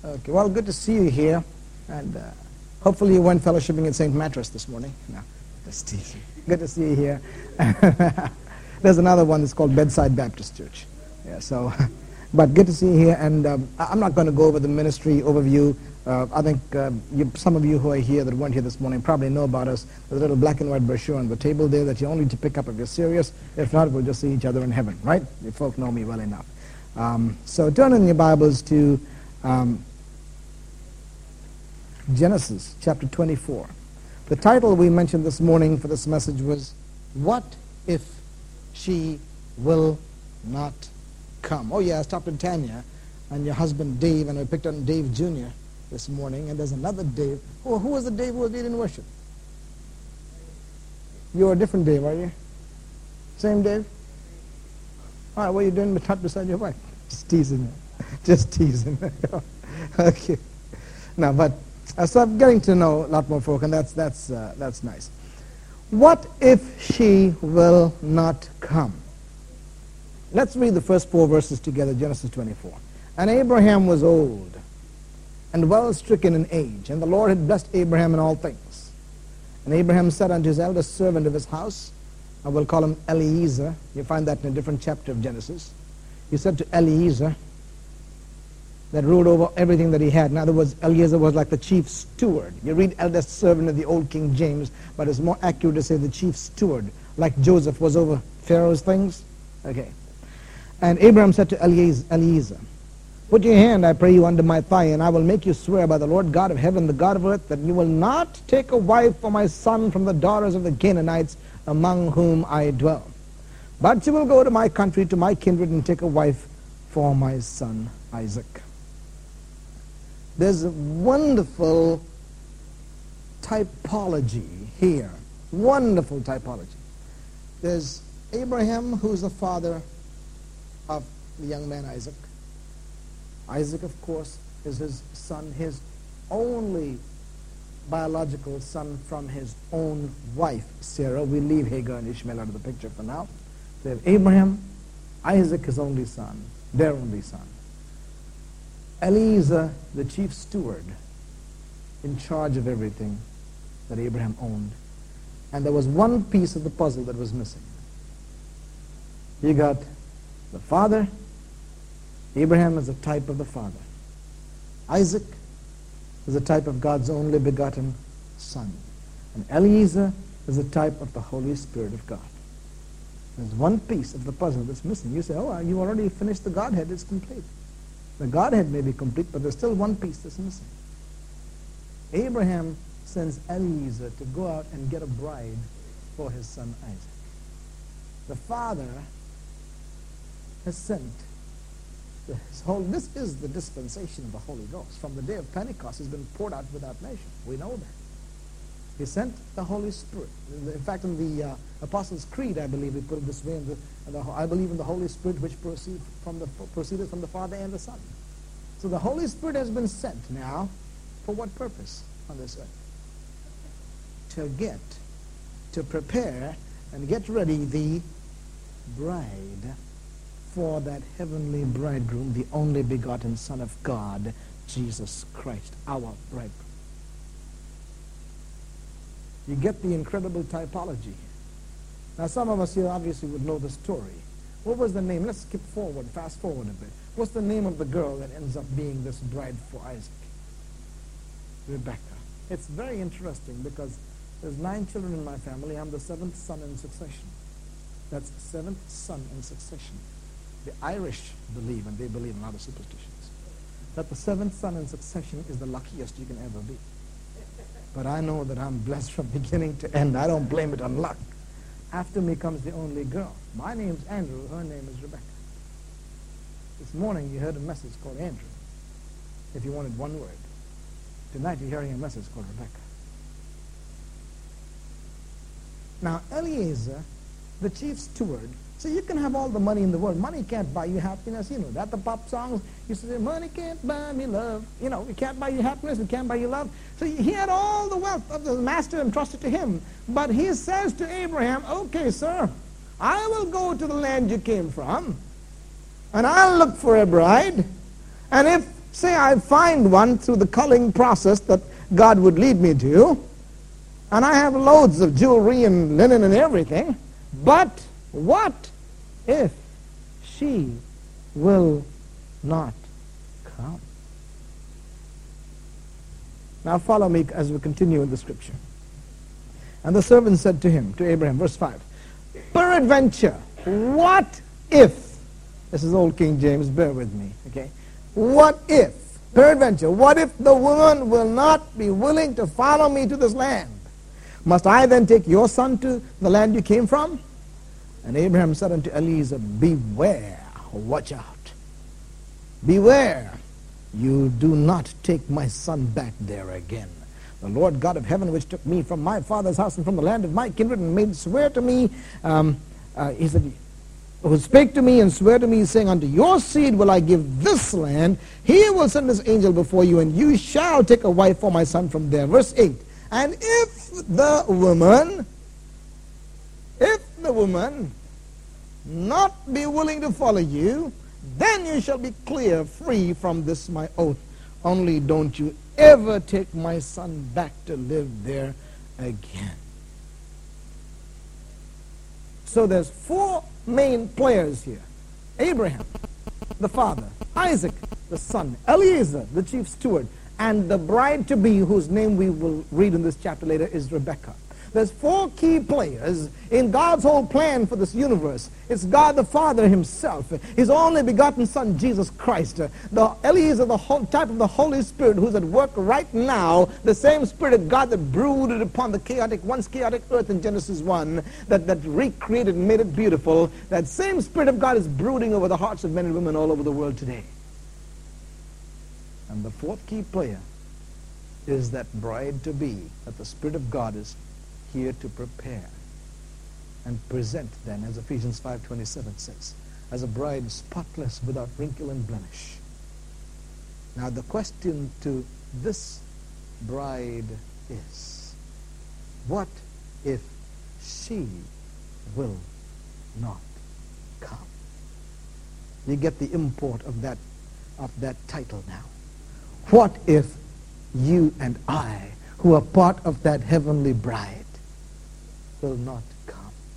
Okay, well, good to see you here, and hopefully you weren't fellowshipping at St. Mattress this morning. No, just teasing. Good to see you here. There's another one that's called Bedside Baptist Church. Yeah, so, but good to see you here, and I'm not going to go over the ministry overview. I think some of you who are here that weren't here this morning probably know about us. There's a little black and white brochure on the table there that you only need to pick up if you're serious. If not, we'll just see each other in heaven, right? You folk know me well enough. So turn in your Bibles to Genesis chapter 24. The title we mentioned this morning for this message was, What If She Will Not Come? Oh yeah, I stopped at Tanya and your husband Dave, and I picked on Dave Jr. this morning, and there's another Dave. Oh, who was the Dave who was leading worship? You're a different Dave, are you? Same Dave? All right, what are you doing beside your wife? Just teasing. Just teasing. Okay. Now, but so I'm getting to know a lot more folk, and that's nice. What if she will not come? Let's read the first 4 verses together, Genesis 24. And Abraham was old and well stricken in age, and the Lord had blessed Abraham in all things. And Abraham said unto his eldest servant of his house, I will call him Eliezer. You find that in a different chapter of Genesis. He said to Eliezer, that ruled over everything that he had. In other words, Eliezer was like the chief steward. You read eldest servant in the old King James, but it's more accurate to say the chief steward, like Joseph was over Pharaoh's things. Okay. And Abraham said to Eliezer, Put your hand, I pray you, under my thigh, and I will make you swear by the Lord God of heaven, the God of earth, that you will not take a wife for my son from the daughters of the Canaanites among whom I dwell. But you will go to my country, to my kindred, and take a wife for my son Isaac. There's a wonderful typology here. Wonderful typology. There's Abraham, who's the father of the young man Isaac. Isaac, of course, is his son, his only biological son from his own wife, Sarah. We leave Hagar and Ishmael out of the picture for now. They have Abraham, Isaac, his only son, their only son. Eliezer, the chief steward, in charge of everything that Abraham owned. And there was one piece of the puzzle that was missing. You got the father. Abraham is a type of the father. Isaac is a type of God's only begotten son. And Eliezer is a type of the Holy Spirit of God. There's one piece of the puzzle that's missing. You say, oh, you already finished the Godhead, it's complete. The Godhead may be complete, but there's still one piece that's missing. Abraham sends Eliezer to go out and get a bride for his son Isaac. The Father has sent this is the dispensation of the Holy Ghost. From the day of Pentecost, has been poured out without measure. We know that. He sent the Holy Spirit. In fact, in the Apostles' Creed, I believe we put it this way, I believe in the Holy Spirit which proceeded from the Father and the Son. So the Holy Spirit has been sent now for what purpose on this earth? To prepare and get ready the bride for that heavenly bridegroom, the only begotten Son of God, Jesus Christ, our bridegroom. You get the incredible typology. Now, some of us here obviously would know the story. What was the name? Let's skip forward, fast forward a bit. What's the name of the girl that ends up being this bride for Isaac? Rebecca. It's very interesting because there's 9 children in my family. I'm the 7th son in succession. That's 7th son in succession. The Irish believe, and they believe in other superstitions, that the 7th son in succession is the luckiest you can ever be. But I know that I'm blessed from beginning to end. I don't blame it on luck. After me comes the only girl. My name's Andrew. Her name is Rebecca. This morning you heard a message called Andrew, if you wanted one word. Tonight you're hearing a message called Rebecca. Now, Eliezer, the chief steward, so you can have all the money in the world. Money can't buy you happiness. You know that. The pop songs used to say, money can't buy me love. You know, it can't buy you happiness. It can't buy you love. So he had all the wealth of the master entrusted to him. But he says to Abraham, okay, sir, I will go to the land you came from, and I'll look for a bride. And if say I find one through the culling process that God would lead me to, and I have loads of jewelry and linen and everything, but what if she will not come? Now follow me as we continue in the scripture. And the servant said to him, to Abraham, verse 5, peradventure, what if, this is old King James, bear with me, okay? What if, peradventure, what if the woman will not be willing to follow me to this land? Must I then take your son to the land you came from? And Abraham said unto Eliezer, beware, watch out. Beware, you do not take my son back there again. The Lord God of heaven, which took me from my father's house and from the land of my kindred, and made swear to me, he said, who spake to me and swear to me, saying, unto your seed will I give this land. He will send his angel before you, and you shall take a wife for my son from there. Verse 8, and if the woman not be willing to follow you, then you shall be clear, free from this my oath. Only don't you ever take my son back to live there again. So there's four main players here. Abraham, the father; Isaac, the son; Eliezer, the chief steward; and the bride-to-be, whose name we will read in this chapter later, is Rebekah. There's four key players in God's whole plan for this universe. It's God the Father himself, his only begotten Son, Jesus Christ. The Eliezer, the whole type of the Holy Spirit who's at work right now, the same Spirit of God that brooded upon the once chaotic earth in Genesis 1, that recreated and made it beautiful. That same Spirit of God is brooding over the hearts of men and women all over the world today. And the fourth key player is that bride-to-be that the Spirit of God is here to prepare and present then, as Ephesians 5:27 says, as a bride spotless, without wrinkle and blemish. Now the question to this bride is, what if she will not come? You get the import of that title now. What if you and I, who are part of that heavenly bride, will not come?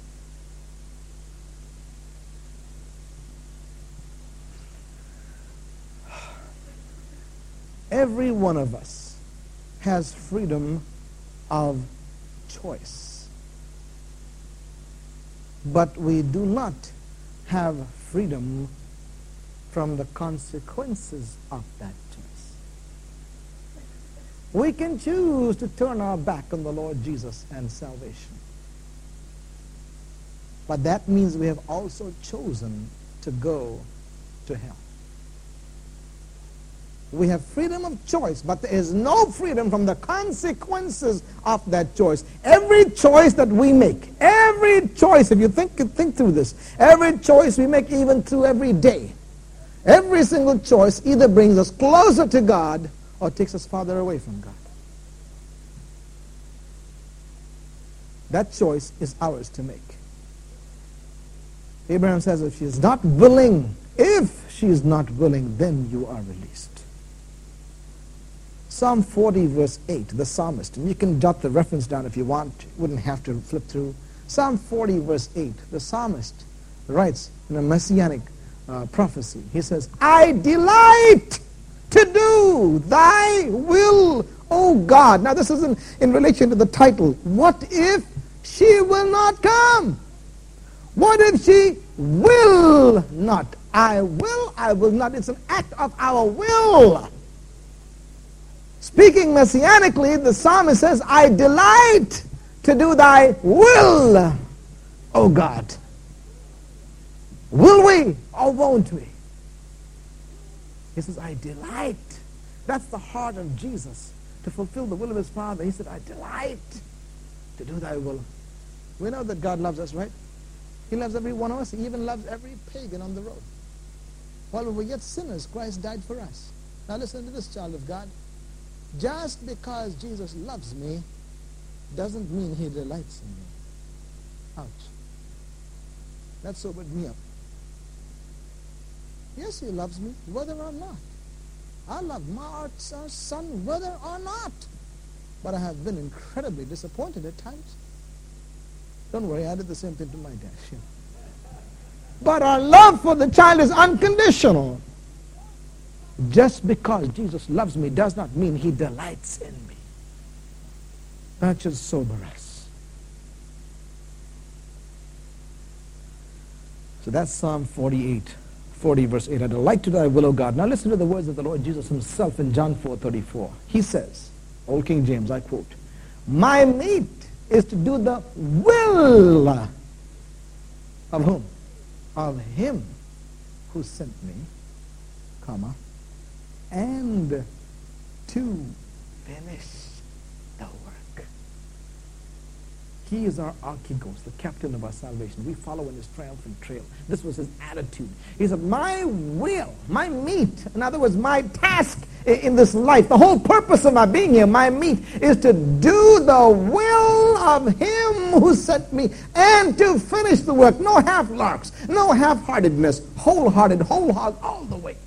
Every one of us has freedom of choice, but we do not have freedom from the consequences of that choice. We can choose to turn our back on the Lord Jesus and salvation. But that means we have also chosen to go to hell. We have freedom of choice, but there is no freedom from the consequences of that choice. Every choice that we make, every choice, if you think through this, every choice we make even through every day, every single choice either brings us closer to God or takes us farther away from God. That choice is ours to make. Abraham says, if she is not willing, then you are released. Psalm 40 verse 8, the psalmist, and you can jot the reference down if you want, you wouldn't have to flip through. Psalm 40 verse 8, the psalmist writes in a messianic prophecy. He says, I delight to do thy will, O God. Now this is in relation to the title. What if she will not come? What if she will not? I will not. It's an act of our will. Speaking messianically, the psalmist says, I delight to do thy will, O God. Will we or won't we? He says, I delight. That's the heart of Jesus, to fulfill the will of his Father. He said, I delight to do thy will. We know that God loves us, right? He loves every one of us. He even loves every pagan on the road. While we were yet sinners, Christ died for us. Now listen to this, child of God. Just because Jesus loves me doesn't mean he delights in me. Ouch. That sobered me up. Yes, he loves me, whether or not. I love my son whether or not. But I have been incredibly disappointed at times. Don't worry, I did the same thing to my dad. But our love for the child is unconditional. Just because Jesus loves me does not mean he delights in me. That should sober us. So that's Psalm 40 verse 8. I delight to do thy will, O God. Now listen to the words of the Lord Jesus himself in John 4:34. He says, Old King James, I quote, my meat is to do the will of whom? Of him who sent me, comma, and to finish the work. He is our archegos, the captain of our salvation. We follow in his triumphant trail. This was his attitude. He said, my will, my meat, in other words, my task in this life, the whole purpose of my being here, my meat, is to do the will of him who sent me and to finish the work. No half-larks, no half-heartedness, wholehearted, whole hog, all the way.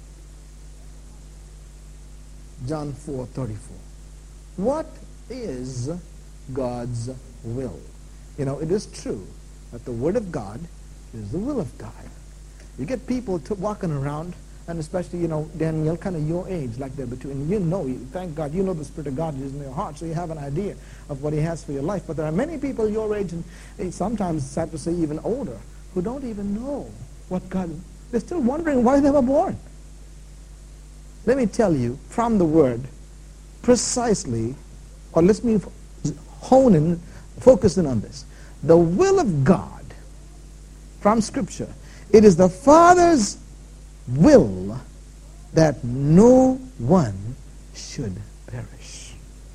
John 4:34. What is God's will? You know, it is true that the Word of God is the will of God. You get people walking around, and especially, you know, Daniel, kind of your age, like they're between, thank God, you know the Spirit of God is in your heart, so you have an idea of what he has for your life. But there are many people your age, and sometimes, sad to say, even older, who don't even know what God, they're still wondering why they were born. Let me tell you from the Word precisely, or let me focus in on this. The will of God from Scripture, it is the Father's will that no one should perish.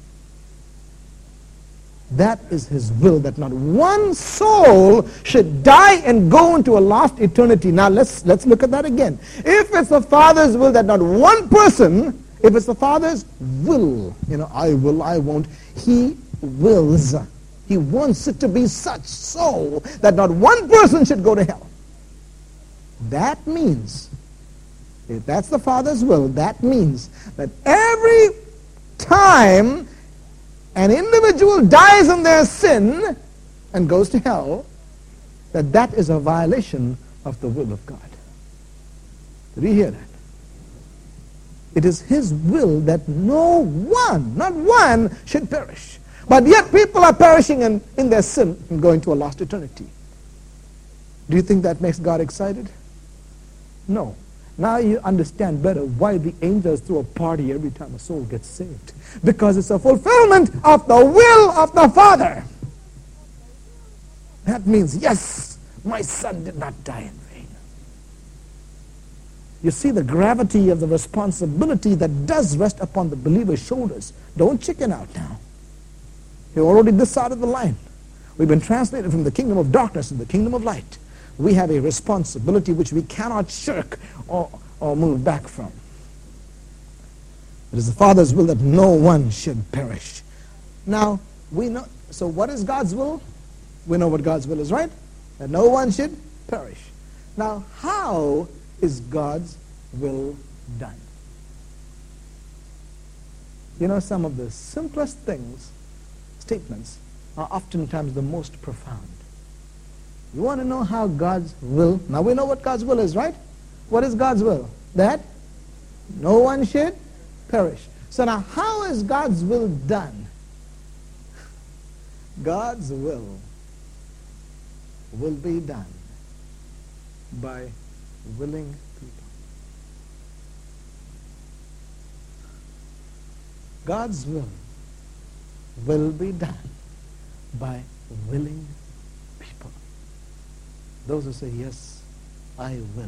That is his will, that not one soul should die and go into a lost eternity. Now let's look at that again. If it's the Father's will that not one person, if it's the Father's will, I will, I won't, he wills. He wants it to be such so that not one person should go to hell. That means, if that's the Father's will, that means that every time an individual dies in their sin and goes to hell, that is a violation of the will of God. Did you hear that? It is his will that no one, not one, should perish. But yet people are perishing in their sin and going to a lost eternity. Do you think that makes God excited? No. Now you understand better why the angels throw a party every time a soul gets saved. Because it's a fulfillment of the will of the Father. That means, yes, my son did not die in vain. You see the gravity of the responsibility that does rest upon the believer's shoulders. Don't chicken out now. You're already this side of the line. We've been translated from the kingdom of darkness to the kingdom of light. We have a responsibility which we cannot shirk or move back from. It is the Father's will that no one should perish. Now, we know, so what is God's will? We know what God's will is, right? That no one should perish. Now, how is God's will done? You know, some of the simplest statements are oftentimes the most profound. You want to know how God's will, now we know what God's will is, right? What is God's will? That no one should perish. So now, how is God's will done? God's will be done by willing people. God's will be done by willing people. Those who say, yes, I will.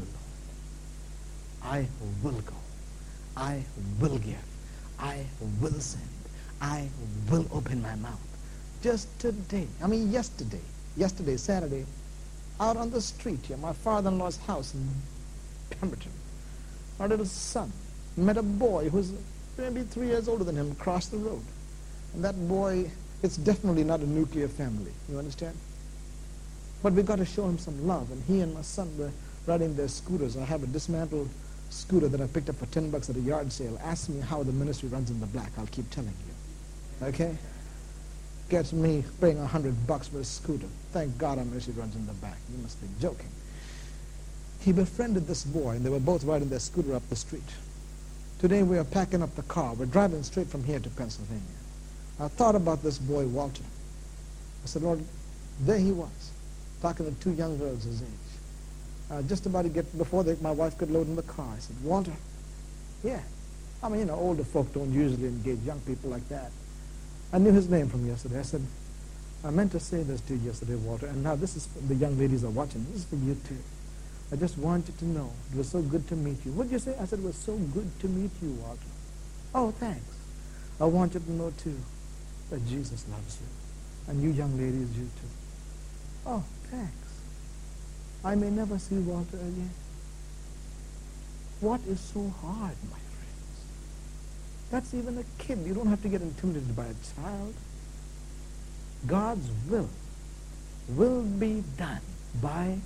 I will go. I will give. I will send. I will open my mouth. Just today, yesterday, Saturday, out on the street here, my father-in-law's house in Pemberton, our little son met a boy who's maybe 3 years older than him across the road. And that boy, it's definitely not a nuclear family, you understand? But we've got to show him some love. And he and my son were riding their scooters. I have a dismantled scooter that I picked up for $10 at a yard sale. Ask me how the ministry runs in the black. I'll keep telling you. Okay? Gets me paying $100 for a scooter. Thank God our ministry runs in the back. You must be joking. He befriended this boy, and they were both riding their scooter up the street. Today we are packing up the car. We're driving straight from here to Pennsylvania. I thought about this boy, Walter. I said, Lord, there he was, talking to two young girls his age. Just about to get, before my wife could load in the car, I said, Walter, yeah. I mean, older folk don't usually engage young people like that. I knew his name from yesterday. I said, I meant to say this to you yesterday, Walter, and now this is for the young ladies are watching. This is for you too. I just want you to know it was so good to meet you. What did you say? I said, it was so good to meet you, Walter. Oh, thanks. I want you to know too that Jesus loves you. And you young ladies, you too. Oh, thanks. I may never see Walter again. What is so hard, my friends? That's even a kid. You don't have to get intimidated by a child. God's will be done by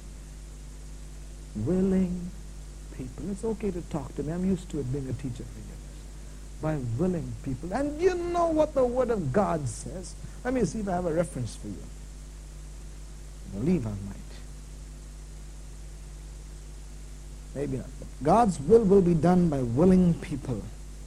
willing people. It's okay to talk to me. I'm used to it being a teacher for years. By willing people. And you know what the Word of God says. Let me see if I have a reference for you. I believe I might. Maybe not. God's will be done by willing people.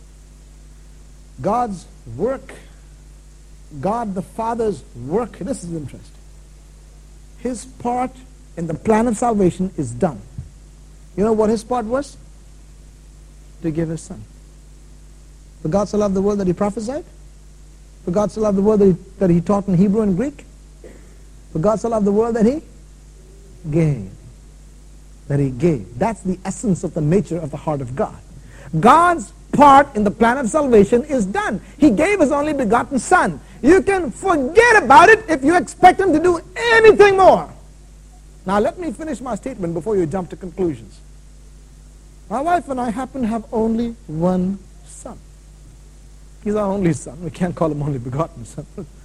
God's work, God the Father's work, this is interesting. His part in the plan of salvation is done. You know what his part was? To give his son. For God so loved the world that he prophesied? For God so loved the world that he taught in Hebrew and Greek? For God so loved the world that he gave. That he gave. That's the essence of the nature of the heart of God. God's part in the plan of salvation is done. He gave his only begotten son. You can forget about it if you expect him to do anything more. Now let me finish my statement before you jump to conclusions. My wife and I happen to have only one son. He's our only son. We can't call him only begotten son.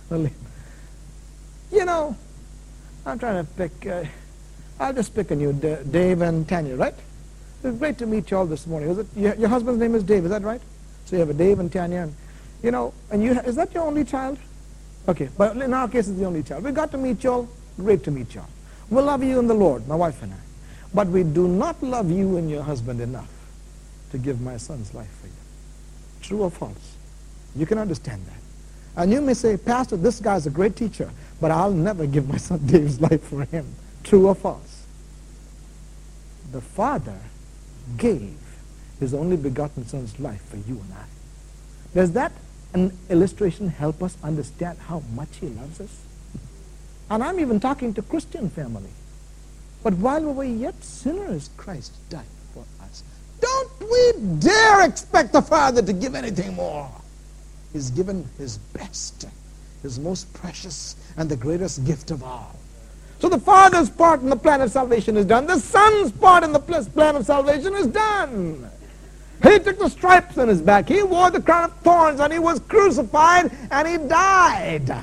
You know, I'm trying to pick, I'll just pick a new Dave and Tanya, right? It's great to meet you all this morning. Is it, your husband's name is Dave, is that right? So you have a Dave and Tanya, and you know, and is that your only child? Okay, but in our case it's the only child. We got to meet you all. Great to meet you all. We love you in the Lord, my wife and I. But we do not love you and your husband enough to give my son's life for you. True or false? You can understand that. And you may say, Pastor, this guy's a great teacher, but I'll never give my son Dave's life for him. True or false? The Father gave his only begotten son's life for you and I. Does that an illustration help us understand how much he loves us? And I'm even talking to Christian family. But while we were yet sinners, Christ died for us. Don't we dare expect the Father to give anything more. He's given his best, his most precious, and the greatest gift of all. So the Father's part in the plan of salvation is done. The Son's part in the plan of salvation is done. He took the stripes on his back. He wore the crown of thorns, and he was crucified, and he died.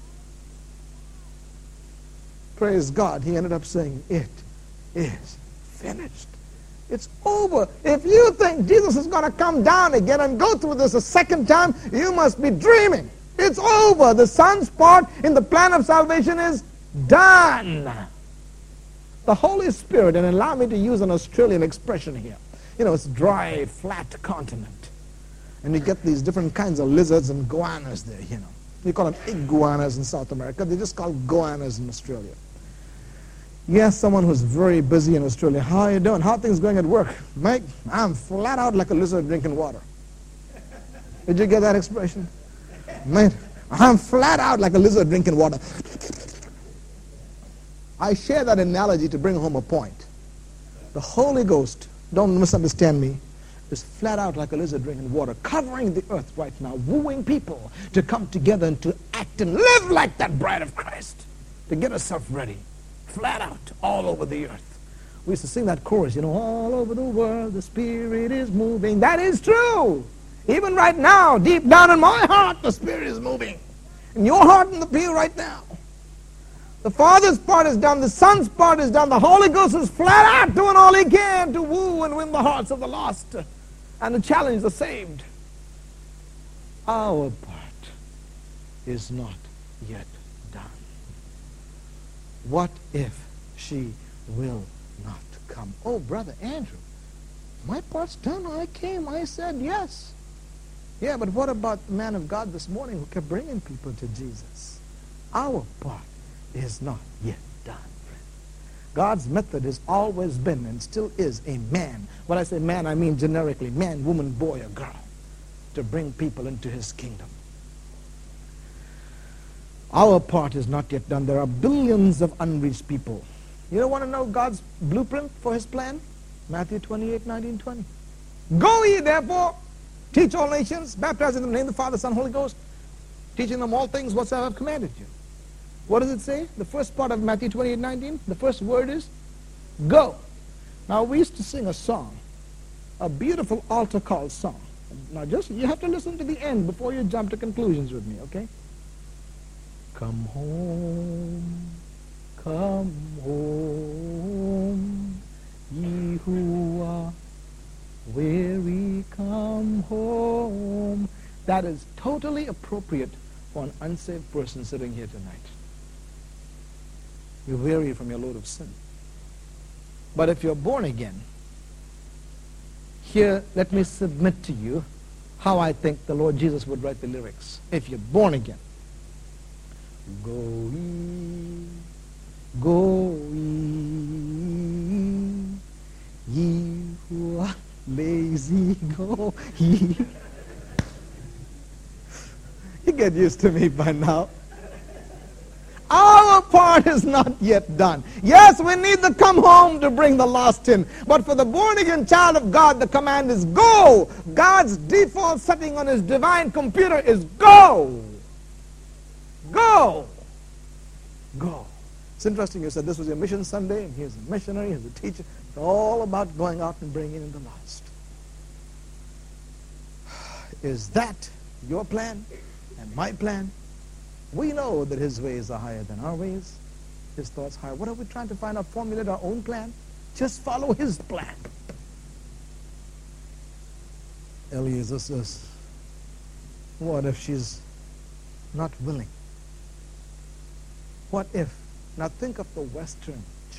Praise God. He ended up saying, it is finished. It's over. If you think Jesus is going to come down again and go through this a second time, you must be dreaming. It's over. The Son's part in the plan of salvation is done. The Holy Spirit, and allow me to use an Australian expression here. You know, it's dry, flat continent. And you get these different kinds of lizards and goannas there, you know. You call them iguanas in South America. They're just called goannas in Australia. Yes, someone who's very busy in Australia. How are you doing? How are things going at work? Mike, I'm flat out like a lizard drinking water. Did you get that expression? Mate, I'm flat out like a lizard drinking water. I share that analogy to bring home a point. The Holy Ghost, don't misunderstand me, is flat out like a lizard drinking water, covering the earth right now, wooing people to come together and to act and live like that bride of Christ, to get herself ready. Flat out, all over the earth. We used to sing that chorus, you know, all over the world the Spirit is moving. That is true. Even right now, deep down in my heart, the Spirit is moving. In your heart in the pew right now. The Father's part is done. The Son's part is done. The Holy Ghost is flat out doing all he can to woo and win the hearts of the lost and to challenge the saved. Our part is not yet done. What if she will not come? Oh, Brother Andrew, my part's done. I came. I said yes. Yeah, but what about the man of God this morning who kept bringing people to Jesus? Our part is not yet done, friend. God's method has always been and still is a man. When I say man, I mean generically man, woman, boy, or girl, to bring people into his kingdom. Our part is not yet done. There are billions of unreached people. You don't want to know God's blueprint for his plan? Matthew 28:19-20. Go ye therefore, teach all nations, baptizing them in the name of the Father, Son, Holy Ghost, teaching them all things whatsoever I've commanded you. What does it say? The first part of Matthew 28:19, the first word is go. Now we used to sing a song, a beautiful altar call song. Now just, you have to listen to the end before you jump to conclusions with me, okay? Come home, ye who are weary, come home. That is totally appropriate for an unsaved person sitting here tonight. You're weary from your load of sin. But if you're born again, here, let me submit to you how I think the Lord Jesus would write the lyrics. If you're born again, go ye who are lazy, go ye. You get used to me by now. Our part is not yet done. Yes, we need to come home to bring the lost in. But for the born-again child of God, the command is go. God's default setting on his divine computer is go. Go. Go. It's interesting you said this was your mission Sunday, and here's a missionary, here's a teacher. It's all about going out and bringing in the lost. Is that your plan and my plan? We know that his ways are higher than our ways, his thoughts higher. What are we trying to find out? Formulate our own plan? Just follow his plan. Eliezer says, what if she's not willing? What if? Now think of the Western church.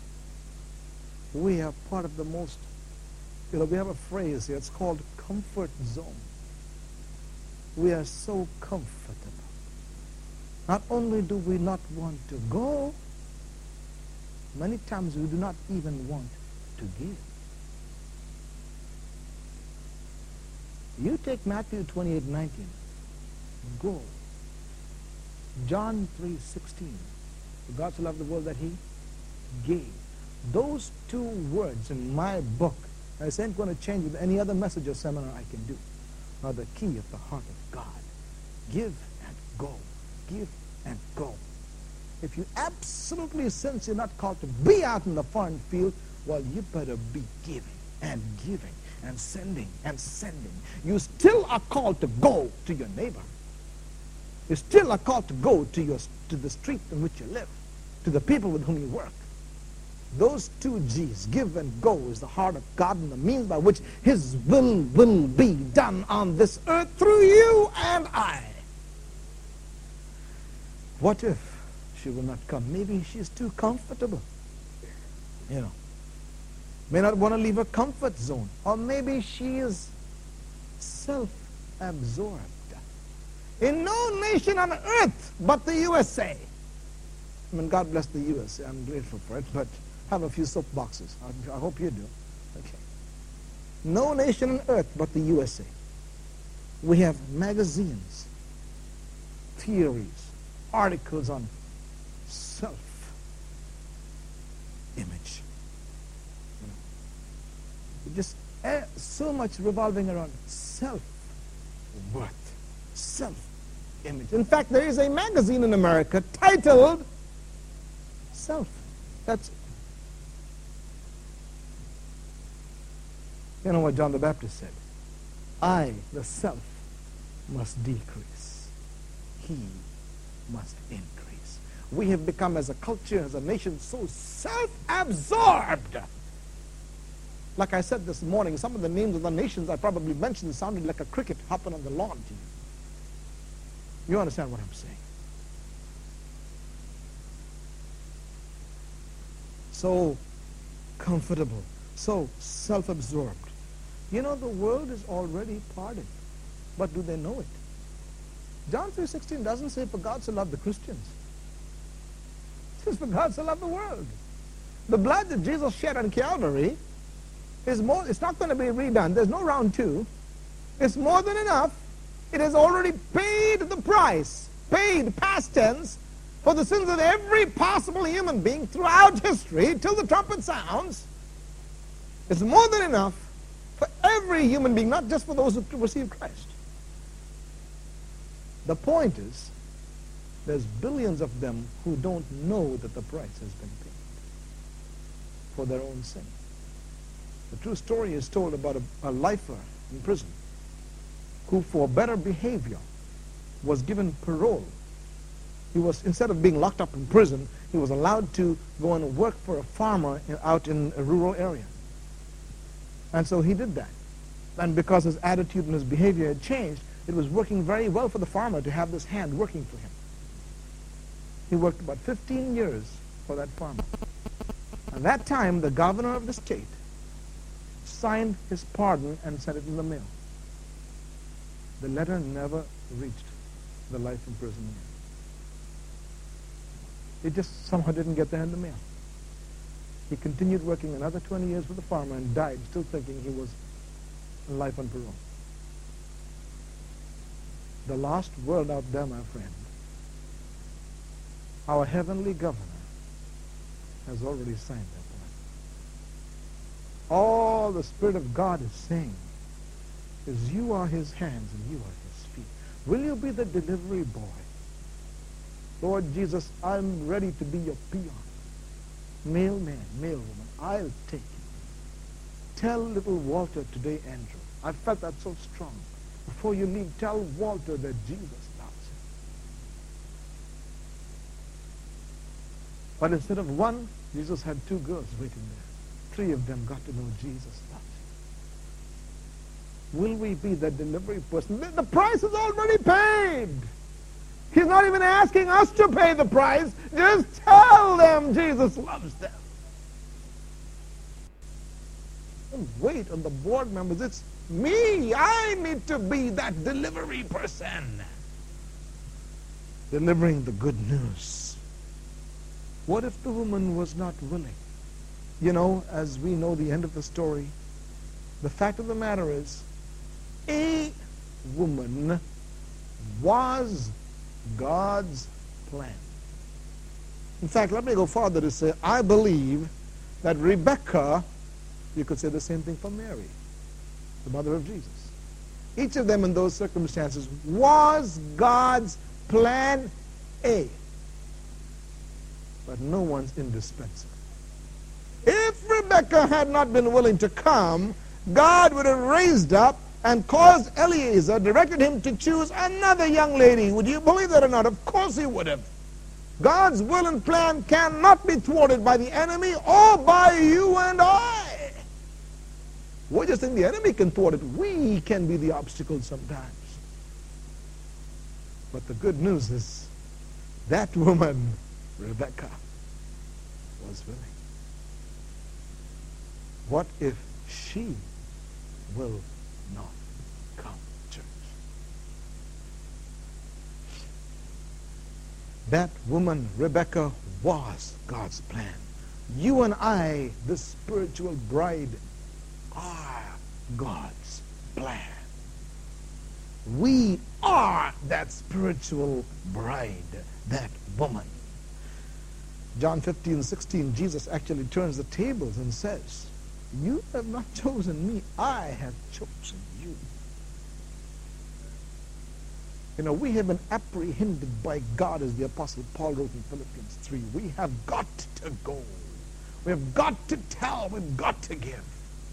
We are part of the most, we have a phrase here, it's called comfort zone. We are so comfortable. Not only do we not want to go, many times we do not even want to give. You take Matthew 28:19, go. John 3:16, for God so loved the world that he gave. Those two words in my book, I ain't going to change with any other message or seminar I can do, are the key of the heart of God. Give and go. Give and go. If you absolutely sense you're not called to be out in the foreign field, well, you better be giving and giving and sending and sending. You still are called to go to your neighbor. You still are called to go to the street in which you live, to the people with whom you work. Those two G's, give and go, is the heart of God and the means by which his will be done on this earth through you and I. What if she will not come? Maybe she's too comfortable. May not want to leave her comfort zone. Or maybe she is self-absorbed. In no nation on earth but the USA. I mean, God bless the USA. I'm grateful for it, but I have a few soapboxes. I hope you do. Okay. No nation on earth but the USA. We have magazines, theories, articles on self-image. Just so much revolving around self-worth, self-image. In fact, there is a magazine in America titled Self. That's it. You know what John the Baptist said? I, the self, must decrease. He must increase. We have become, as a culture, as a nation, so self-absorbed. Like I said this morning, some of the names of the nations I probably mentioned sounded like a cricket hopping on the lawn to you. You understand what I'm saying? So comfortable, so self-absorbed. You know, the world is already parted, but do they know it? John 3:16 doesn't say, for God so loved the Christians. It says, for God so loved the world. The blood that Jesus shed on Calvary is more, it's not going to be redone. There's no round two. It's more than enough. It has already paid the price, paid past tense, for the sins of every possible human being throughout history till the trumpet sounds. It's more than enough for every human being, not just for those who receive Christ. The point is, there's billions of them who don't know that the price has been paid for their own sin. The true story is told about a lifer in prison who, for better behavior, was given parole. He was, instead of being locked up in prison, he was allowed to go and work for a farmer out in a rural area. And so he did that. And because his attitude and his behavior had changed, it was working very well for the farmer to have this hand working for him. He worked about 15 years for that farmer. At that time, the governor of the state signed his pardon and sent it in the mail. The letter never reached the life imprisonment. It just somehow didn't get there in the mail. He continued working another 20 years with the farmer and died still thinking he was in life on parole. The lost world out there, my friend, our heavenly governor has already signed that blood. All the Spirit of God is saying is, you are his hands and you are his feet. Will you be the delivery boy? Lord Jesus, I'm ready to be your peon. Mailman, mailwoman, I'll take you. Tell little Walter today, Andrew. I felt that so strong. Before you leave, tell Walter that Jesus loves him. But instead of one, Jesus had two girls waiting there. 3 of them got to know Jesus loves him. Will we be the delivery person? The price is already paid. He's not even asking us to pay the price. Just tell them Jesus loves them. Don't wait on the board members. It's me. I need to be that delivery person. Delivering the good news. What if the woman was not willing? You know, as we know the end of the story, the fact of the matter is, a woman was God's plan. In fact, let me go farther to say, I believe that Rebecca, you could say the same thing for Mary, the mother of Jesus. Each of them in those circumstances was God's plan A. But no one's indispensable. If Rebecca had not been willing to come, God would have raised up and caused Eliezer, directed him to choose another young lady. Would you believe that or not? Of course he would have. God's will and plan cannot be thwarted by the enemy or by you and I. We just think the enemy can thwart it. We can be the obstacle sometimes. But the good news is that woman, Rebecca, was willing. What if she will not come, church? That woman, Rebecca, was God's plan. You and I, the spiritual bride, are God's plan. We are that spiritual bride, that woman. John 15:16, Jesus actually turns the tables and says, you have not chosen me, I have chosen you. You know, we have been apprehended by God, as the Apostle Paul wrote in Philippians 3. We have got to go. We have got to tell. We've got to give.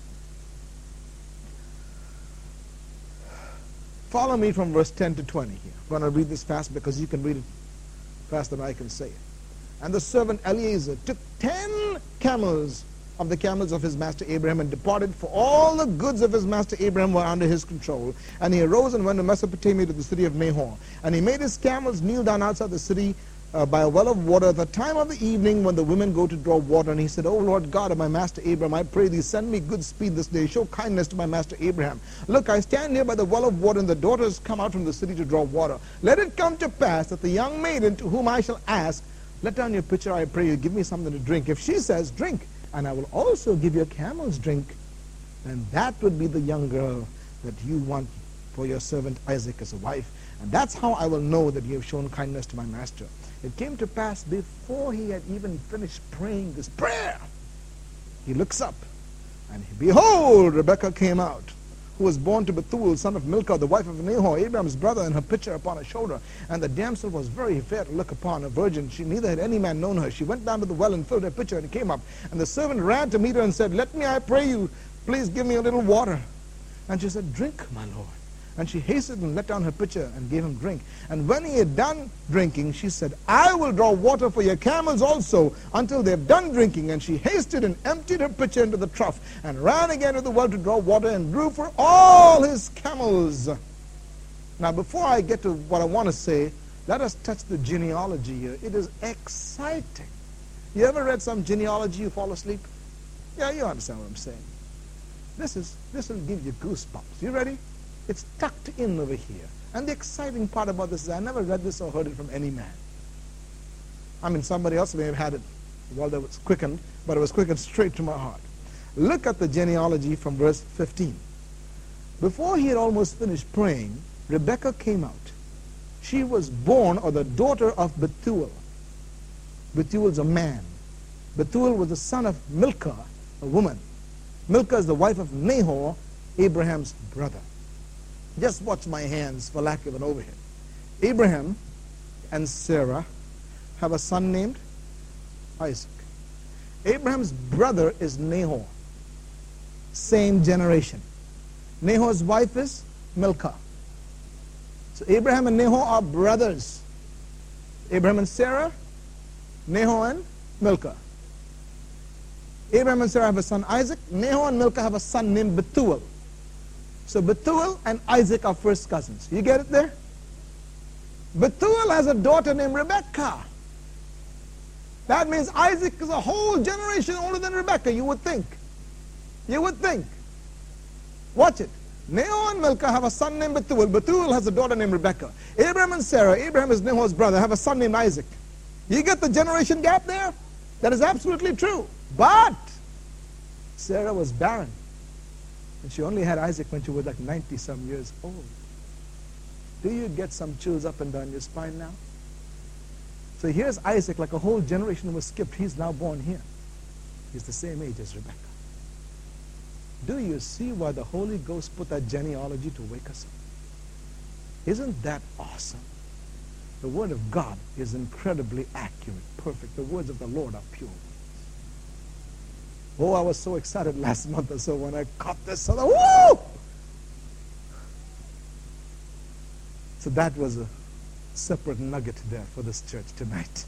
Follow me from verse 10 to 20 here. I'm going to read this fast because you can read it faster than I can say it. And the servant Eliezer took 10 camels of the camels of his master Abraham and departed, for all the goods of his master Abraham were under his control. And he arose and went to Mesopotamia to the city of Nahor. And he made his camels kneel down outside the city by a well of water at the time of the evening when the women go to draw water. And he said, O Lord God of my master Abraham, I pray thee, send me good speed this day. Show kindness to my master Abraham. Look, I stand here by the well of water, and the daughters come out from the city to draw water. Let it come to pass that the young maiden to whom I shall ask, let down your pitcher, I pray you, give me something to drink. If she says, drink, and I will also give your camels drink, then that would be the young girl that you want for your servant Isaac as a wife. And that's how I will know that you have shown kindness to my master. It came to pass before he had even finished praying this prayer, he looks up, and behold, Rebekah came out, who was born to Bethuel, son of Milcah, the wife of Nahor, Abraham's brother, and her pitcher upon her shoulder. And the damsel was very fair to look upon, a virgin. She neither had any man known her. She went down to the well and filled her pitcher, and came up. And the servant ran to meet her and said, let me, I pray you, please give me a little water. And she said, drink, my lord. And she hastened and let down her pitcher and gave him drink. And when he had done drinking, she said, I will draw water for your camels also until they have done drinking. And she hasted and emptied her pitcher into the trough and ran again to the well to draw water and drew for all his camels. Now, before I get to what I want to say, let us touch the genealogy here. It is exciting. You ever read some genealogy, you fall asleep? Yeah, you understand what I'm saying. This will give you goosebumps. You ready? It's tucked in over here. And the exciting part about this is I never read this or heard it from any man. I mean, somebody else may have had it while that was quickened, but it was quickened straight to my heart. Look at the genealogy from verse 15. Before he had almost finished praying, Rebekah came out. She was born, or the daughter of Bethuel. Bethuel's a man. Bethuel was the son of Milcah, a woman. Milcah is the wife of Nahor, Abraham's brother. Just watch my hands for lack of an overhead. Abraham and Sarah have a son named Isaac. Abraham's brother is Nahor. Same generation. Nahor's wife is Milcah. So Abraham and Nahor are brothers. Abraham and Sarah, Nahor and Milcah. Abraham and Sarah have a son Isaac. Nahor and Milcah have a son named Bethuel. So Bethuel and Isaac are first cousins. You get it there? Bethuel has a daughter named Rebekah. That means Isaac is a whole generation older than Rebekah, you would think. You would think. Watch it. Nahor and Milcah have a son named Bethuel. Bethuel has a daughter named Rebekah. Abraham and Sarah, Abraham is Nahor's brother, have a son named Isaac. You get the generation gap there? That is absolutely true. But Sarah was barren. And she only had Isaac when she was like 90-some years old. Do you get some chills up and down your spine now? So here's Isaac, like a whole generation was skipped. He's now born here. He's the same age as Rebekah. Do you see why the Holy Ghost put that genealogy to wake us up? Isn't that awesome? The Word of God is incredibly accurate, perfect. The words of the Lord are pure. Oh, I was so excited last month or so when I caught this. So woo! So that was a separate nugget there for this church tonight.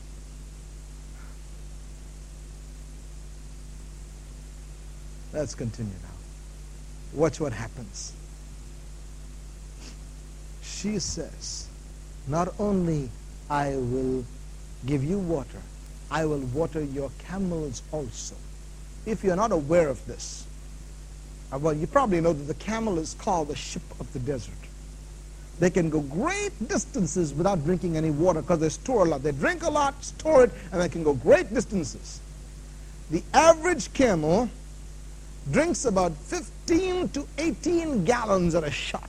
Let's continue now. Watch what happens. She says, not only I will give you water, I will water your camels also. If you're not aware of this, well, you probably know that the camel is called the ship of the desert. They can go great distances without drinking any water because they store a lot. They drink a lot, store it, and they can go great distances. The average camel drinks about 15 to 18 gallons at a shot.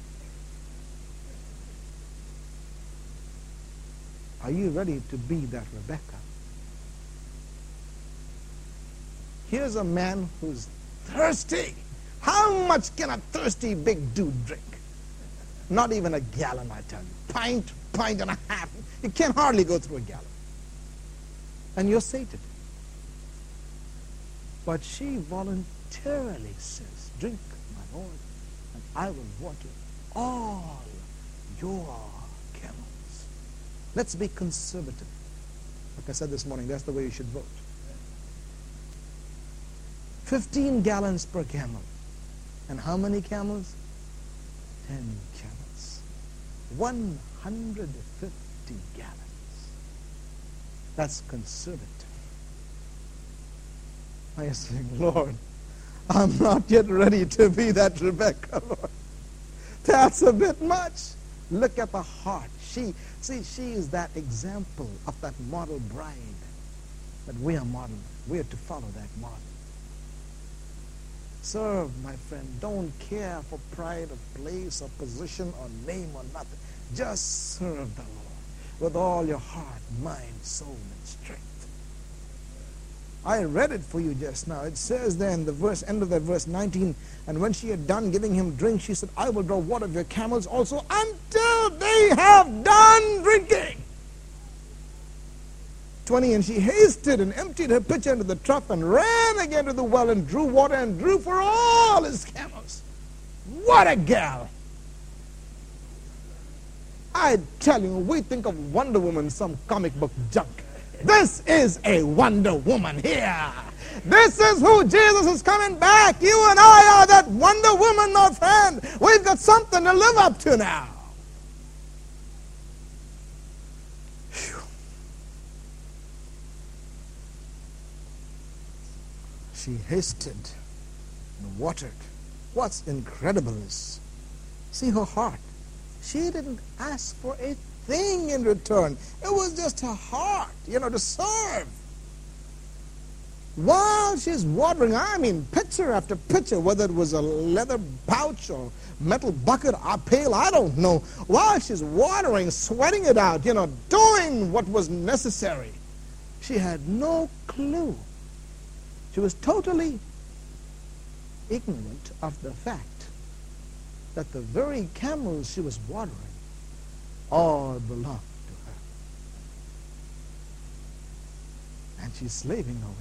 Are you ready to be that Rebekah? Here's a man who's thirsty. How much can a thirsty big dude drink? Not even a gallon, I tell you. Pint and a half. You can hardly go through a gallon. And you're sated. But she voluntarily says, drink, my Lord, and I will water all your camels. Let's be conservative. Like I said this morning, that's the way you should vote. 15 gallons per camel. And how many camels? 10 camels. 150 gallons. That's conservative. I say, Lord, I'm not yet ready to be that Rebecca, Lord. That's a bit much. Look at the heart. She is that example of that model bride that we are modeling. We are to follow that model. Serve, my friend. Don't care for pride of place or position or name or nothing. Just serve the Lord with all your heart, mind, soul, and strength. I read it for you just now. It says there in the end of that verse 19, and when she had done giving him drink, she said, I will draw water of your camels also until they have done drinking. 20, and she hasted and emptied her pitcher into the trough and ran again to the well and drew water and drew for all his camels. What a gal! I tell you, we think of Wonder Woman, some comic book junk. This is a Wonder Woman here. This is who Jesus is coming back. You and I are that Wonder Woman, my friend. We've got something to live up to now. Whew. She hasted and watered. What's incredible is, see her heart. She didn't ask for a thing in return. It was just her heart, to serve. While she's watering, pitcher after pitcher, whether it was a leather pouch or metal bucket or pail, I don't know. While she's watering, sweating it out, doing what was necessary, she had no clue. She was totally ignorant of the fact that the very camels she was watering all belonged to her. And she's slaving away.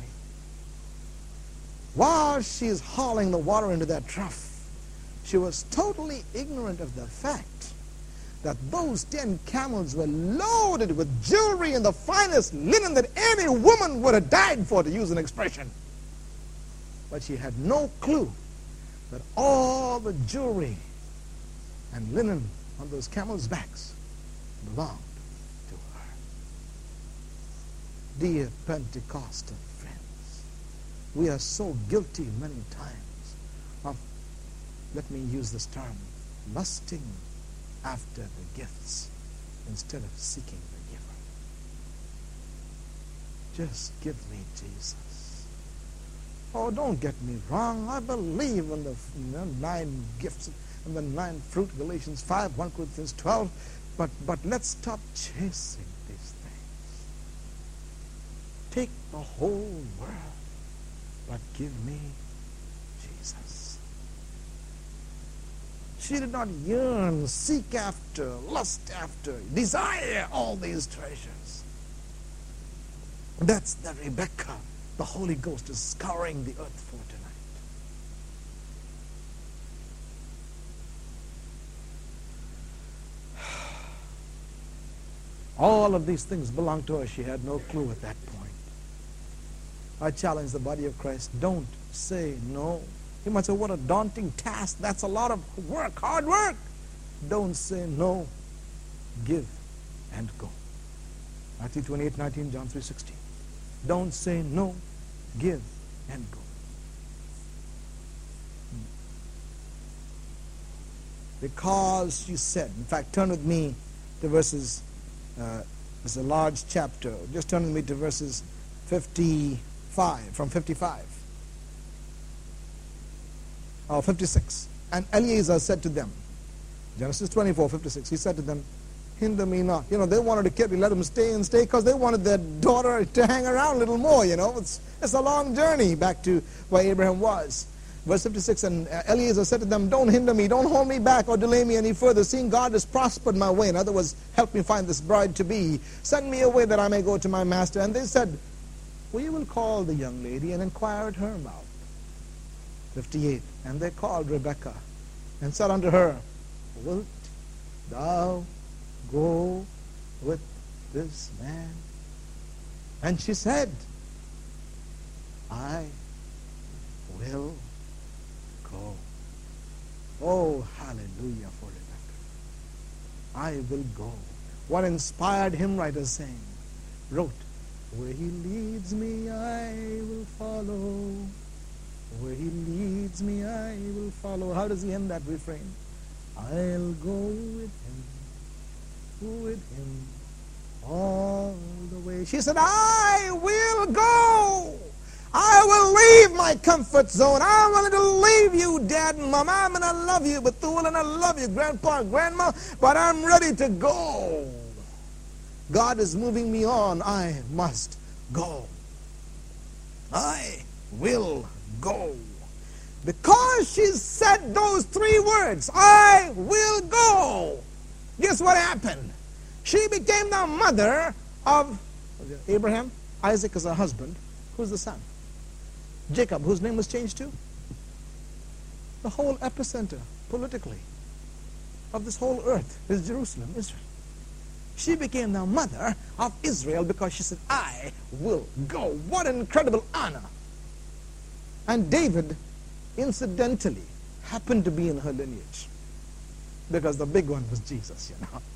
While she's hauling the water into that trough, she was totally ignorant of the fact that those 10 camels were loaded with jewelry and the finest linen that any woman would have died for, to use an expression. But she had no clue that all the jewelry and linen on those camels' backs belonged to her. Dear Pentecostal friends, we are so guilty many times of, let me use this term, lusting after the gifts instead of seeking the giver. Just give me Jesus. Oh, don't get me wrong. I believe in the 9 gifts and the 9 fruit, Galatians 5, 1 Corinthians 12. But let's stop chasing these things. Take the whole world, but give me Jesus. She did not yearn, seek after, lust after, desire all these treasures. That's the Rebecca the Holy Ghost is scouring the earth for tonight. All of these things belong to her. She had no clue at that point. I challenge the body of Christ, don't say no. You might say, what a daunting task. That's a lot of work, hard work. Don't say no. Give and go. Matthew 28:19, John 3:16. Don't say no. Give and go. Because she said, in fact, turn with me to verses, it's a large chapter. Just turn with me to verses 55, from 55. Or 56. And Eliezer said to them, Genesis 24:56, he said to them, hinder me not. They wanted to keep, let them stay because they wanted their daughter to hang around a little more, It's a long journey back to where Abraham was. Verse 56, and Eliezer said to them, don't hinder me, don't hold me back or delay me any further, seeing God has prospered my way. In other words, help me find this bride to be. Send me away that I may go to my master. And they said, we will call the young lady and inquire at her mouth. 58, and they called Rebekah and said unto her, wilt thou go with this man? And she said, I will go. Oh, hallelujah for Rebecca. I will go. What inspired hymn writer wrote, where he leads me, I will follow. Where he leads me, I will follow. How does he end that refrain? I'll go with him all the way. She said, I will go. I will leave my comfort zone. I'm willing to leave you, Dad and Mom. I'm going to love you, Bethul, and I love you, Grandpa and Grandma, but I'm ready to go. God is moving me on. I must go. I will go. Because she said those 3 words, I will go, guess what happened? She became the mother of Abraham. Isaac is her husband. Who's the son? Jacob, whose name was changed to? The whole epicenter, politically, of this whole earth is Jerusalem, Israel. She became the mother of Israel because she said, I will go. What an incredible honor. And David, incidentally, happened to be in her lineage because the big one was Jesus, you know.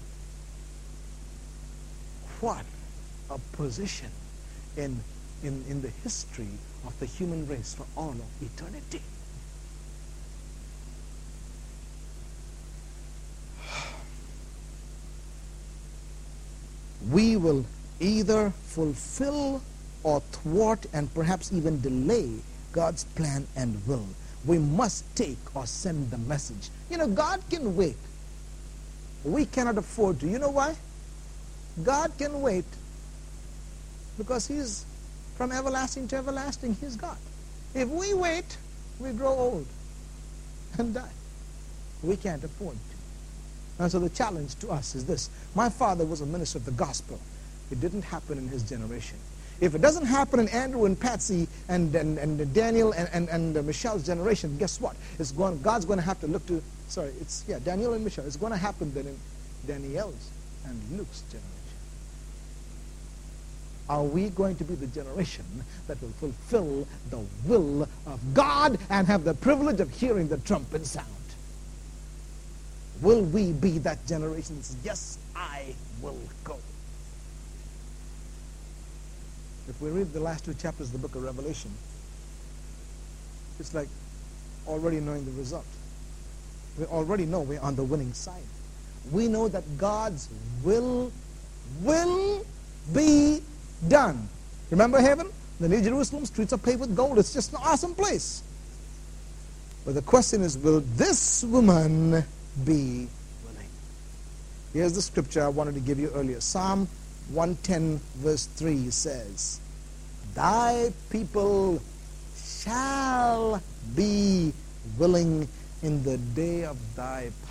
What a position in the history of the human race for all of eternity. We will either fulfill or thwart and perhaps even delay God's plan and will. We must take or send the message. You know, God can wait. We cannot afford to. You know why? God can wait because He's from everlasting to everlasting. He's God. If we wait, we grow old and die. We can't afford to. And so the challenge to us is this. My father was a minister of the gospel. It didn't happen in his generation. If it doesn't happen in Andrew and Patsy and Daniel and Michelle's generation, guess what? God's going to have to look to, Daniel and Michelle. It's going to happen then in Daniel's and Luke's generation. Are we going to be the generation that will fulfill the will of God and have the privilege of hearing the trumpet sound? Will we be that generation that says, yes, I will go? If we read the last 2 chapters of the book of Revelation, it's like already knowing the result. We already know we're on the winning side. We know that God's will be done. Remember heaven? The New Jerusalem, streets are paved with gold. It's just an awesome place. But the question is, will this woman be willing? Here's the scripture I wanted to give you earlier. Psalm 110 verse 3 says, thy people shall be willing in the day of thy power.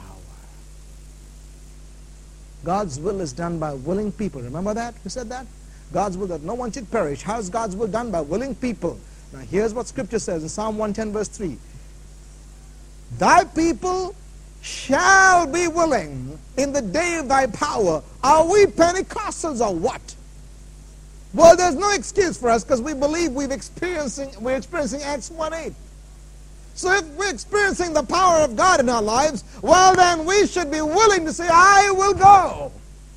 God's will is done by willing people. Remember that? We said that? God's will that no one should perish. How is God's will done? By willing people. Now here's what scripture says in Psalm 110 verse 3. Thy people shall be willing in the day of thy power. Are we Pentecostals or what? Well, there's no excuse for us because we believe we're experiencing Acts 1:8. So if we're experiencing the power of God in our lives, well then we should be willing to say, I will go.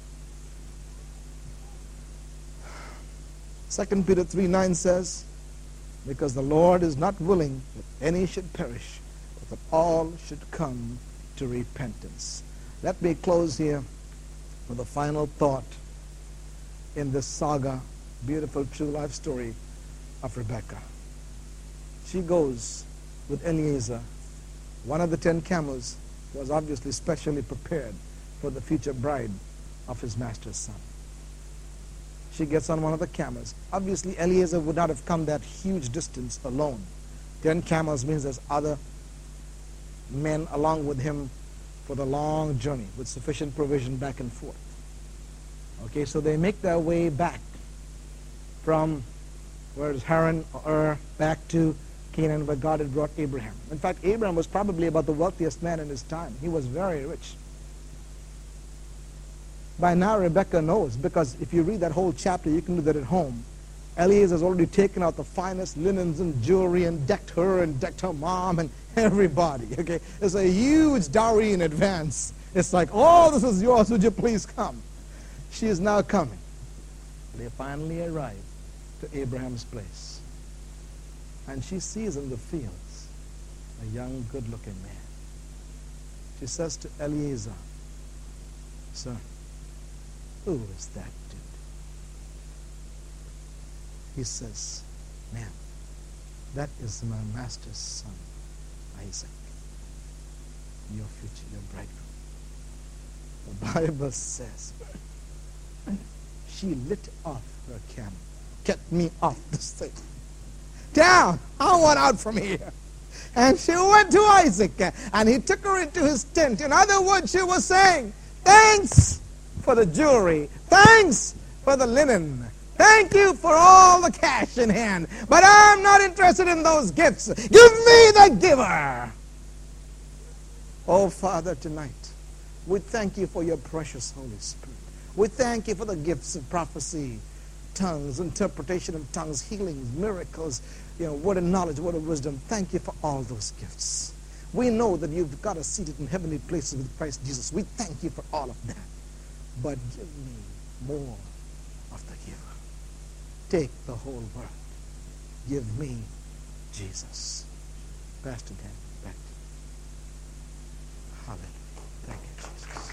2 Peter 3:9 says, because the Lord is not willing that any should perish, but that all should come to repentance. Let me close here with a final thought in this saga, beautiful true life story of Rebecca. She goes with Eliezer. One of the 10 camels was obviously specially prepared for the future bride of his master's son. She gets on one of the camels. Obviously, Eliezer would not have come that huge distance alone. 10 camels means there's other men along with him for the long journey with sufficient provision back and forth. Okay, so they make their way back from where is Haran or back to Canaan where God had brought Abraham. In fact, Abraham was probably about the wealthiest man in his time. He was very rich. By now Rebecca knows, because if you read that whole chapter, you can do that at home. Eliezer has already taken out the finest linens and jewelry and decked her mom and everybody. Okay, it's a huge dowry in advance. It's like, oh, this is yours, would you please come? She is now coming. They finally arrive to Abraham's place. And she sees in the fields a young, good-looking man. She says to Eliezer, "Sir, who is that dude?" He says, "Ma'am, that is my master's son, Isaac, your future, your bridegroom." The Bible says she lit off her camel. "Get me off this thing. Down! I want out from here." And she went to Isaac, and he took her into his tent. In other words, she was saying, "Thanks for the jewelry. Thanks for the linen. Thank you for all the cash in hand. But I'm not interested in those gifts. Give me the giver." Oh, Father, tonight, we thank you for your precious Holy Spirit. We thank you for the gifts of prophecy, tongues, interpretation of tongues, healings, miracles, word of knowledge, word of wisdom. Thank you for all those gifts. We know that you've got us seated in heavenly places with Christ Jesus. We thank you for all of that. But give me more of the giver. Take the whole world. Give me Jesus. Pastor Dan, back to you. Hallelujah. Thank you, Jesus.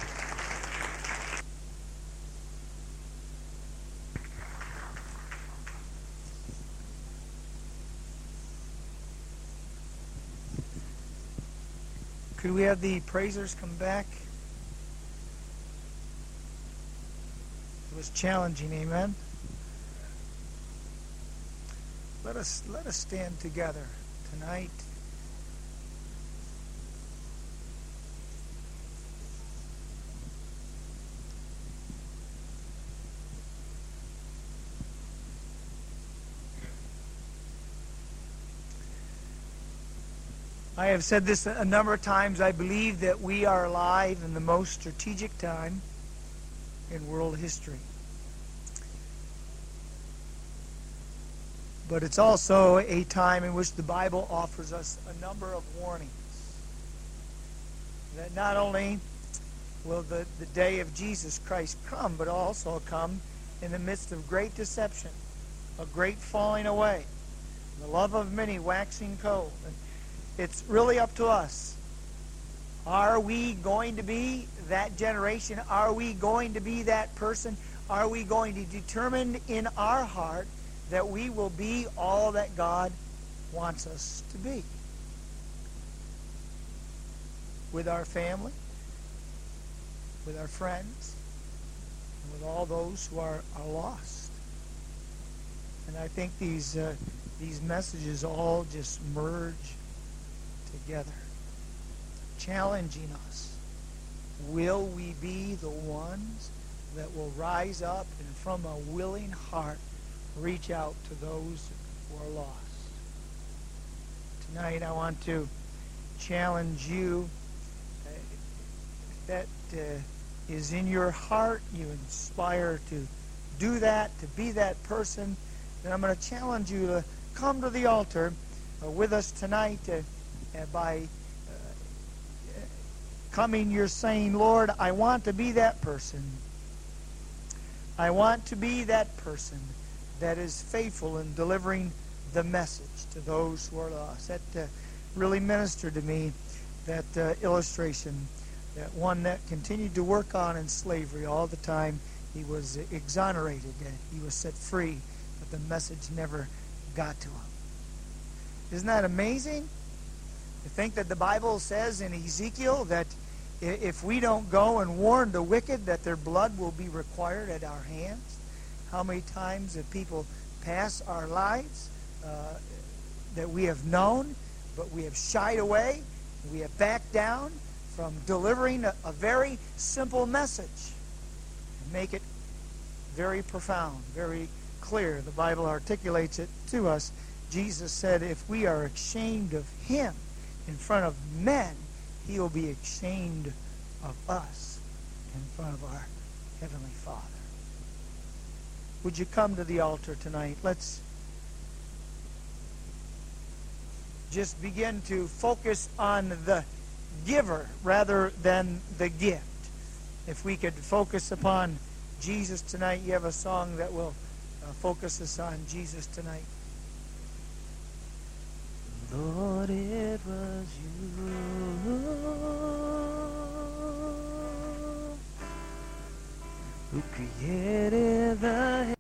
Could we have the praisers come back? It was challenging, amen? Let us stand together tonight. I have said this a number of times. I believe that we are alive in the most strategic time in world history. But it's also a time in which the Bible offers us a number of warnings. That not only will the day of Jesus Christ come, but also come in the midst of great deception, a great falling away, the love of many waxing cold. And it's really up to us. Are we going to be that generation? Are we going to be that person? Are we going to determine in our heart that we will be all that God wants us to be? With our family, with our friends, and with all those who are lost. And I think these messages all just merge together, challenging us. Will we be the ones that will rise up and from a willing heart reach out to those who are lost? Tonight I want to challenge you. If that is in your heart, you inspire to do that, to be that person, then I'm going to challenge you to come to the altar with us tonight. By coming, you're saying, "Lord, I want to be that person. I want to be that person that is faithful in delivering the message to those who are lost." That really ministered to me, that illustration, that one that continued to work on in slavery all the time. He was exonerated. He was set free, but the message never got to him. Isn't that amazing? To think that the Bible says in Ezekiel that if we don't go and warn the wicked that their blood will be required at our hands. How many times have people passed our lives that we have known, but we have shied away, we have backed down from delivering a very simple message and make it very profound, very clear. The Bible articulates it to us. Jesus said, if we are ashamed of him in front of men, he will be ashamed of us in front of our Heavenly Father. Would you come to the altar tonight? Let's just begin to focus on the giver rather than the gift. If we could focus upon Jesus tonight, you have a song that will focus us on Jesus tonight. Lord, it was you who created the